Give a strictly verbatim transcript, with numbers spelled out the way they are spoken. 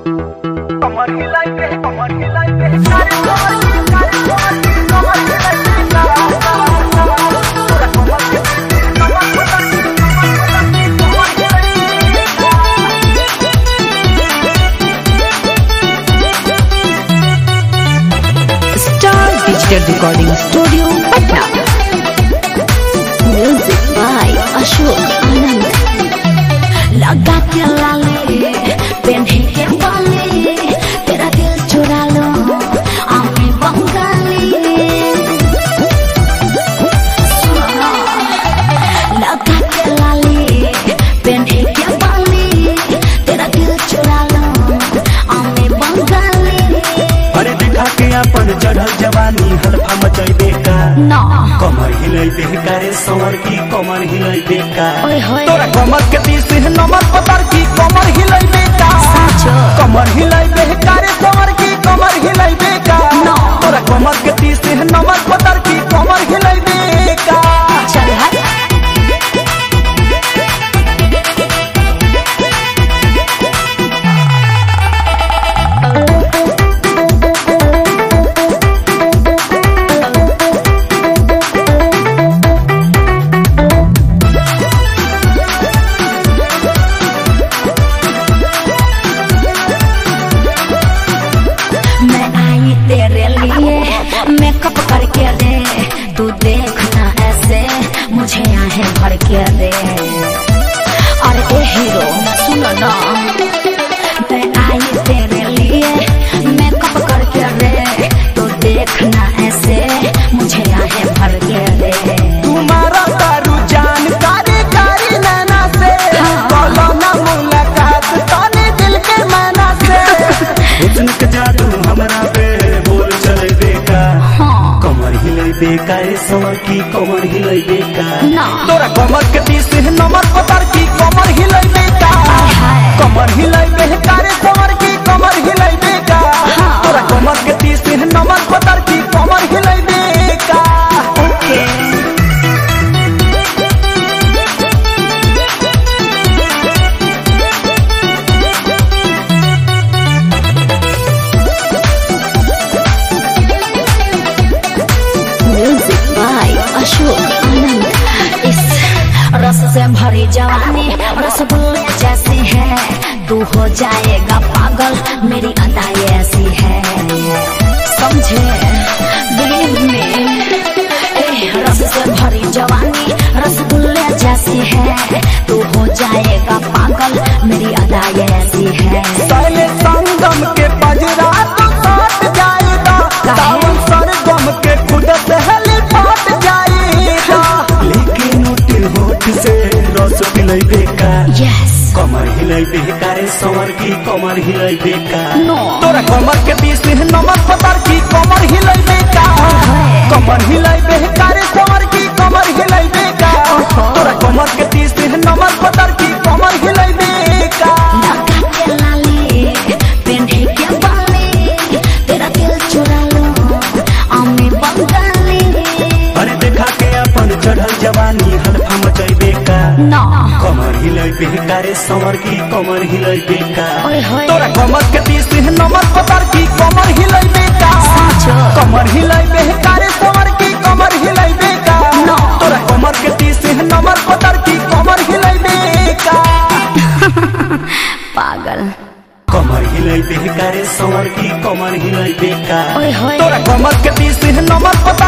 कमर हिलाई पे कमर हिलाई पे सारे कमर सारे कमर कमर हिलाई पे सारा पूरा कमर के कमर पता कमर हिलाई star digital recording studio Patna. Music by Ashok Anand. लगा के लाले पेन्हे के बाले तेरा दिल चुरा लो आमी बंगाली। लगा के लाले पेन्हे के बाले तेरा दिल चुरा लो आमी बंगाली। अरे देखा के अपन चढ़ल जवानी हल्फा मचाई बेका ना कमर हिलाई बेका रे संवर की कमर हिलाई बेका ओए होए तोरा कमर के तीस नंबर पतर की कमर हिलाई बेका कमर हिलाई बेका रे संवर की कमर हिलाई बेका तोरा कमर के तीस नंबर पतर की कमर हिलाई बेका। चल हट मेकअप करके दे तू देखना ऐसे मुझे आहें भर के दे। अरे ए हीरो सुनो ना मैं आई तेरे लिए मेकअप करके दे तू देखना ऐसे मुझे आहें भर के दे। तुम्हारा तारू जानकारी कारी नैना से बोलो ना मुलाकात ताने दिल के मैना से हुस्न के जादू हमरा पे बोल चले बेका कमर हिलाई बेका रे संवर की कमर हिलाई बेका तोरा कमर के तीस नंबर पतर की कमर हिलाई बेका कमर हिलाई बेका रे संवर की कमर हिलाई बेका तोरा कमर के तीस नंबर पतर की कमर हिलाई बेका। Okay music by Ashok Anand. इस रस से भरी जवानी रसगुल्ले जैसी है तू हो जाएगा पागल मेरी अदा ऐसी है समझे बिलीव में। रस से भरी जवानी रसगुल्ले जैसी है तू हो जाएगा पागल मेरी अदा ऐसी है। साले संगम के पजरा तो साथ जाएगा सावन सरगम के खुद से हली पाट जाएगा लेकिन नोट होठ से रस पिलाई बेका यस कमर हिलाई बेका रे संवर की कमर हिलाई बेका नो तोरा कमर के तीस नंबर पतर की कमर हिलाई बेका कमर हिलाई बेका रे संवर की कमर हिलाई बेका तोरा कमर के तीस नंबर पतर की कमर हिलाई बेका। लगा के लाली पेन्हे के बाली तेरा दिल चुरा लो आमी बंगाली। अरे देखा के अपन चढ़ल जवानी हल्फा मचाई बेका ना कमर हिलाई बेका रे संवर की कमर हिलाई बेका ओए होए तोरा कमर के तीस नंबर पतर की कमर हिलाई बेका कमर हिलाई बेका रे संवर की कमर हिलाई बेका तोरा कमर के तीस नंबर पतर की कमर हिलाई बेका। पागल कमर हिलाई बेका रे संवर की कमर हिलाई बेका ओए होए तोरा कमर के तीस नंबर पतर